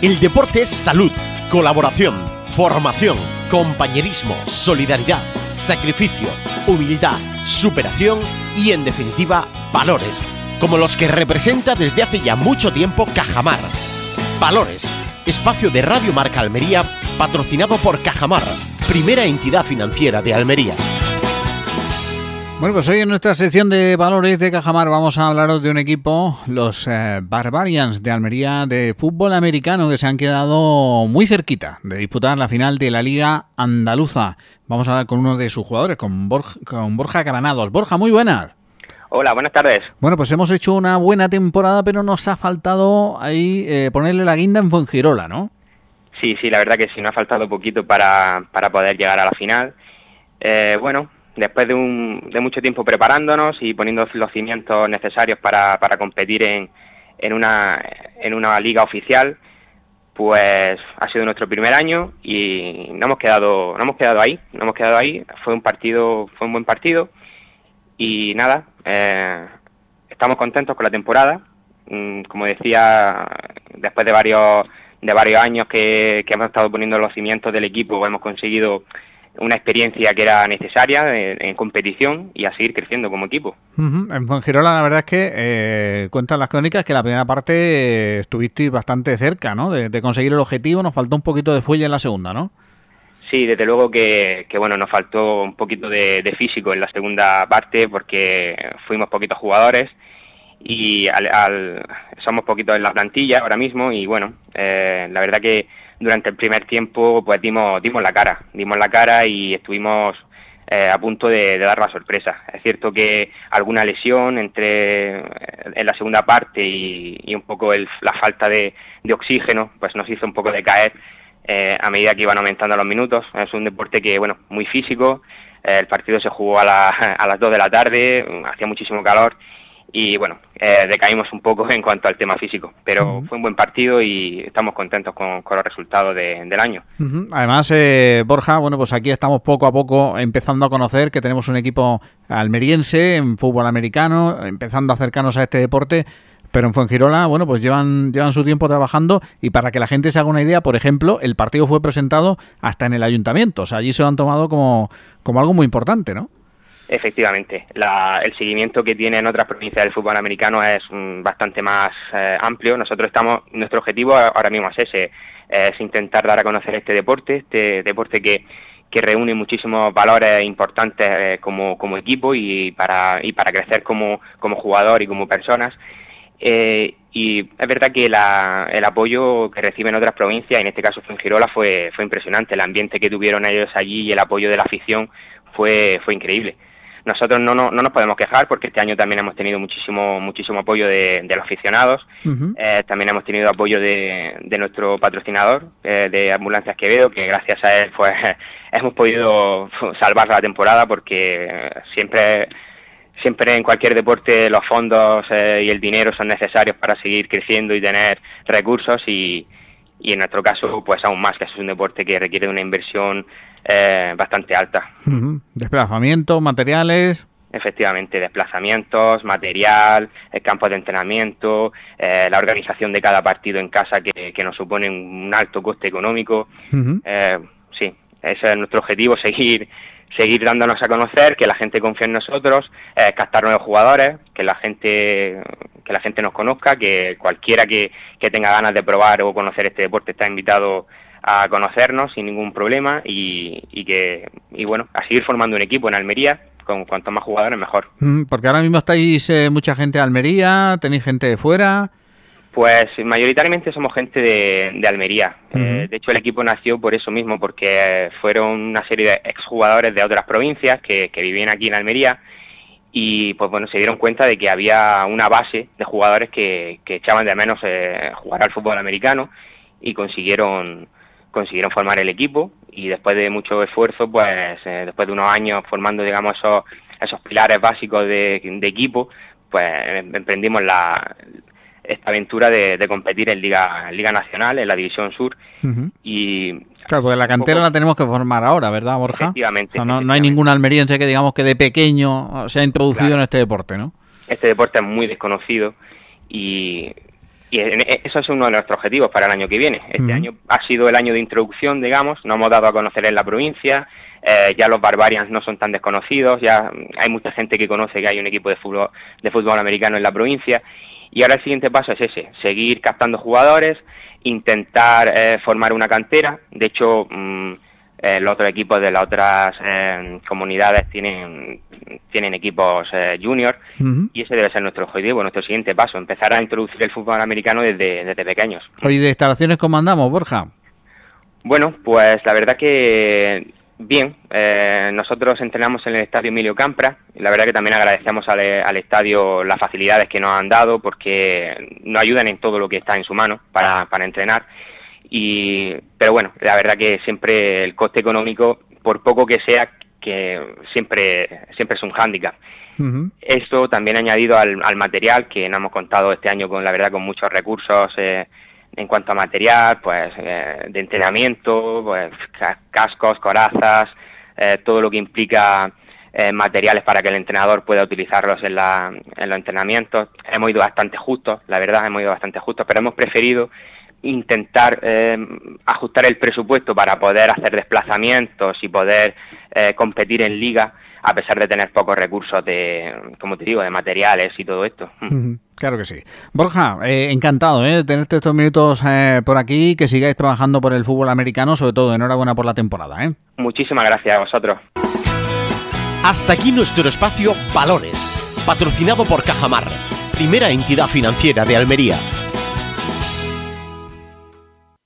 El deporte es salud, colaboración, formación, compañerismo, solidaridad, sacrificio, humildad, superación y, en definitiva, valores, como los que representa desde hace ya mucho tiempo Cajamar. Valores, espacio de Radio Marca Almería, patrocinado por Cajamar, primera entidad financiera de Almería. Bueno, pues hoy en nuestra sección de Valores de Cajamar vamos a hablaros de un equipo, los Barbarians de Almería de fútbol americano, que se han quedado muy cerquita de disputar la final de la Liga Andaluza. Vamos a hablar con uno de sus jugadores, con Borja Granados. Borja, muy buenas. Hola, buenas tardes. Bueno, pues hemos hecho una buena temporada, pero nos ha faltado ahí ponerle la guinda en Fuengirola, ¿no? Sí, la verdad que sí, nos ha faltado poquito para poder llegar a la final. Bueno, después de mucho tiempo preparándonos y poniendo los cimientos necesarios para competir en una liga oficial, pues ha sido nuestro primer año y no hemos quedado ahí. Fue un buen partido y nada, estamos contentos con la temporada. Como decía, después de varios años que hemos estado poniendo los cimientos del equipo, hemos conseguido una experiencia que era necesaria en competición y a seguir creciendo como equipo. En Fuengirola la verdad es que cuentan las crónicas que la primera parte estuvisteis bastante cerca, ¿no? De conseguir el objetivo. Nos faltó un poquito de fuelle en la segunda, ¿no? Sí, desde luego que bueno, nos faltó un poquito de físico en la segunda parte porque fuimos poquitos jugadores y somos poquitos en la plantilla ahora mismo y bueno, la verdad que durante el primer tiempo pues dimos la cara y estuvimos a punto de dar la sorpresa. Es cierto que alguna lesión en la segunda parte y un poco la falta de oxígeno pues nos hizo un poco decaer a medida que iban aumentando los minutos. Es un deporte que bueno, muy físico. El partido se jugó a las 2 de la tarde, hacía muchísimo calor y bueno, decaímos un poco en cuanto al tema físico, pero fue un buen partido y estamos contentos con los resultados del año. Además, Borja, bueno, pues aquí estamos poco a poco empezando a conocer que tenemos un equipo almeriense en fútbol americano, empezando a acercarnos a este deporte, pero en Fuengirola, bueno, pues llevan su tiempo trabajando y para que la gente se haga una idea, por ejemplo, el partido fue presentado hasta en el ayuntamiento, o sea, allí se lo han tomado como algo muy importante, ¿no? Efectivamente, el seguimiento que tiene en otras provincias del fútbol americano es bastante más amplio. Nuestro objetivo ahora mismo es ese, es intentar dar a conocer este deporte que reúne muchísimos valores importantes como equipo y para crecer como jugador y como personas. Y es verdad que el apoyo que reciben otras provincias, en este caso Fuengirola, fue impresionante. El ambiente que tuvieron ellos allí y el apoyo de la afición fue increíble. Nosotros no nos podemos quejar porque este año también hemos tenido muchísimo apoyo de los aficionados. También hemos tenido apoyo de nuestro patrocinador, de Ambulancias Quevedo, que gracias a él pues hemos podido salvar la temporada porque siempre en cualquier deporte los fondos y el dinero son necesarios para seguir creciendo y tener recursos y en nuestro caso pues aún más, que es un deporte que requiere una inversión bastante alta. Desplazamientos, materiales. Efectivamente, desplazamientos, material, campos de entrenamiento, la organización de cada partido en casa que nos supone un alto coste económico. Sí, ese es nuestro objetivo, seguir dándonos a conocer, que la gente confíe en nosotros, captar nuevos jugadores, que la gente nos conozca, que cualquiera que tenga ganas de probar o conocer este deporte está invitado a conocernos sin ningún problema y bueno, a seguir formando un equipo en Almería, con cuanto más jugadores mejor. Porque ahora mismo estáis mucha gente de Almería, tenéis gente de fuera. Pues mayoritariamente somos gente de Almería. De hecho el equipo nació por eso mismo, porque fueron una serie de exjugadores de otras provincias que vivían aquí en Almería y pues bueno, se dieron cuenta de que había una base de jugadores que echaban de menos jugar al fútbol americano y consiguieron formar el equipo y después de mucho esfuerzo, pues después de unos años formando, digamos, esos pilares básicos de equipo, pues emprendimos esta aventura de competir en Liga Nacional, en la División Sur. Y claro, porque la cantera la tenemos que formar ahora, ¿verdad, Borja? Efectivamente. O sea, no hay ningún almeriense que digamos que de pequeño se ha introducido en este deporte, ¿no? Este deporte es muy desconocido y eso es uno de nuestros objetivos para el año que viene. Este año ha sido el año de introducción, digamos, nos hemos dado a conocer en la provincia, ya los Barbarians no son tan desconocidos, ya hay mucha gente que conoce que hay un equipo de fútbol americano en la provincia, y ahora el siguiente paso es ese, seguir captando jugadores, intentar formar una cantera. De hecho, los otros equipos de las otras comunidades tienen equipos junior, y ese debe ser nuestro objetivo, nuestro siguiente paso, empezar a introducir el fútbol americano desde pequeños. Oye, ¿de instalaciones cómo andamos, Borja? Bueno, pues la verdad que bien, nosotros entrenamos en el estadio Emilio Campra, y la verdad que también agradecemos al estadio las facilidades que nos han dado, porque nos ayudan en todo lo que está en su mano para entrenar. Pero bueno, la verdad que siempre el coste económico, por poco que sea, que siempre es un hándicap. Esto también añadido al material, que nos hemos contado este año con muchos recursos en cuanto a material, pues de entrenamiento, pues cascos, corazas, todo lo que implica materiales para que el entrenador pueda utilizarlos en los entrenamientos. Hemos ido bastante justos, la verdad, pero hemos preferido intentar ajustar el presupuesto para poder hacer desplazamientos y poder competir en liga, a pesar de tener pocos recursos como te digo, de materiales y todo esto. Claro que sí. Borja, encantado de tenerte estos minutos por aquí, que sigáis trabajando por el fútbol americano, sobre todo enhorabuena por la temporada. Muchísimas gracias a vosotros. Hasta aquí nuestro espacio Valores, patrocinado por Cajamar, primera entidad financiera de Almería.